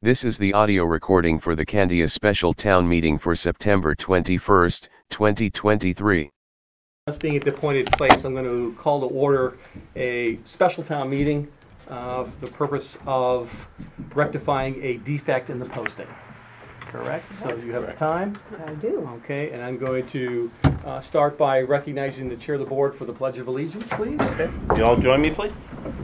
This is the audio recording for the Candia special town meeting for September 21st, 2023. Us being at the appointed place, I'm going to call to order a special town meeting for the purpose of rectifying a defect in the posting. Correct? So you have the time? I do. Okay, and I'm going to start by recognizing the chair of the board for the Pledge of Allegiance, please. Okay. You all join me, please.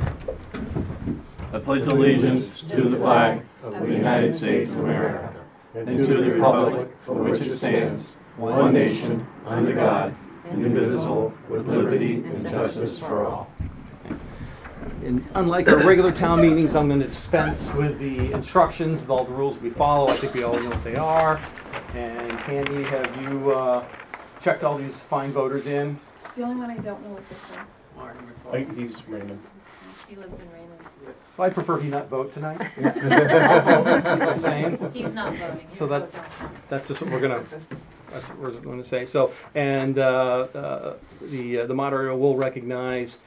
I pledge allegiance to the flag of the United States of America and to the republic for which it stands, one nation, under God, indivisible, with liberty and justice for all. And unlike our regular town meetings, I'm going to dispense with the instructions and all the rules we follow. I think we all know what they are. And Candy, have you checked all these fine voters in? The only one I don't know is this one. He's Raymond. He lives in Raymond. Well, I prefer he not vote tonight. The same. He's not voting. So that's just what we're going to say. So, and the moderator will recognize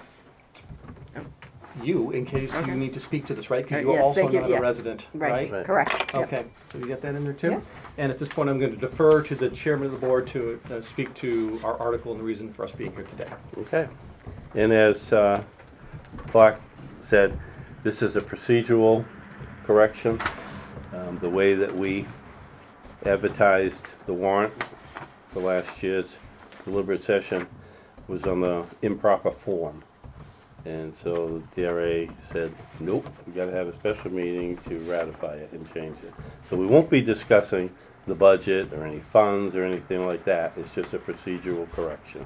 you in case you need to speak to this, right? Because you are Yes, also thank you, not a yes. resident, right? Correct. Yep. Okay, so you get that in there too? Yeah. And at this point, I'm going to defer to the chairman of the board to speak to our article and the reason for us being here today. Okay. And as Clark said, this is a procedural correction. The way that we advertised the warrant for last year's deliberate session was on the improper form. And so the DRA said, nope, we gotta have a special meeting to ratify it and change it. So we won't be discussing the budget or any funds or anything like that. It's just a procedural correction.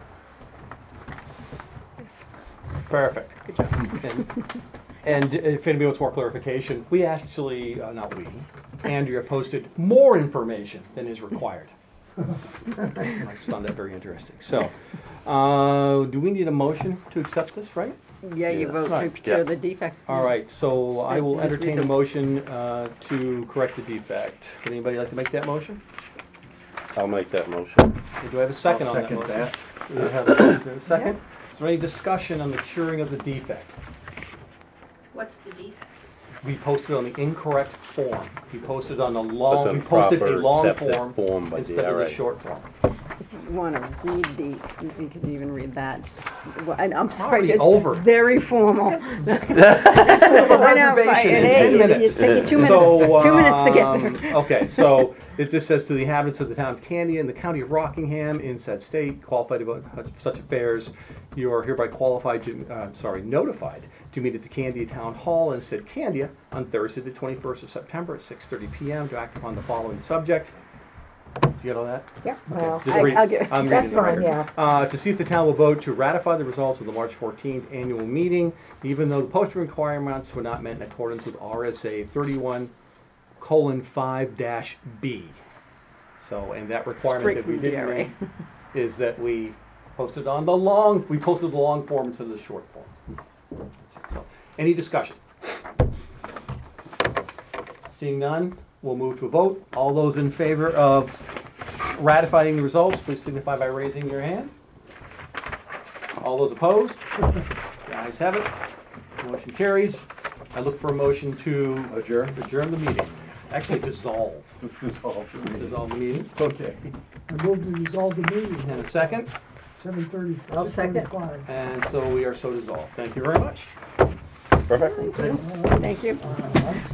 Perfect. Good job. And if anybody wants more clarification, we actually, not we, Andrea posted more information than is required. I just found that very interesting. So, do we need a motion to accept this, right? Yeah, you vote to Right. cure Yeah. the defect. All right, so I will Just read entertain a them. motion to correct the defect. Would anybody like to make that motion? I'll make that motion. Do I have a second I'll on that second motion? that. We have a motion and a second. Is there any discussion on the curing of the defect? What's the defect? We posted on the incorrect form. We posted on the It's long, an we posted a proper long accepted form by instead of the DRA. short form. If you want to read you can even read that. Well, I'm sorry, Already it's over. very formal. I have a reservation in 10 minutes. It take you 2 minutes. So, 2 minutes to get there. okay, so it just says to the inhabitants of the town of Candia and the county of Rockingham in said state, qualified about such affairs, you are hereby notified to meet at the Candia Town Hall in said Candia on Thursday, the 21st of September at 6:30 p.m. to act upon the following subject. Do you get all that? Yeah, Okay, well, just read- I'll give, I'm that's reading the fine, record. yeah. To see if the town will vote to ratify the results of the March 14th annual meeting, even though the posting requirements were not met in accordance with RSA 31:5-B. So, and that requirement Straight that we from didn't DRA. read is that we posted the long form instead of the short form. So, any discussion? Seeing none, we'll move to a vote. All those in favor of ratifying the results, please signify by raising your hand. All those opposed? The ayes have it. Motion carries. I look for a motion to adjourn the meeting. Actually, dissolve the meeting. Okay. I move to resolve the meeting And a second. 7:30. I'll second. 6:35. And so we are so dissolved. Thank you very much. Perfect. Thank you.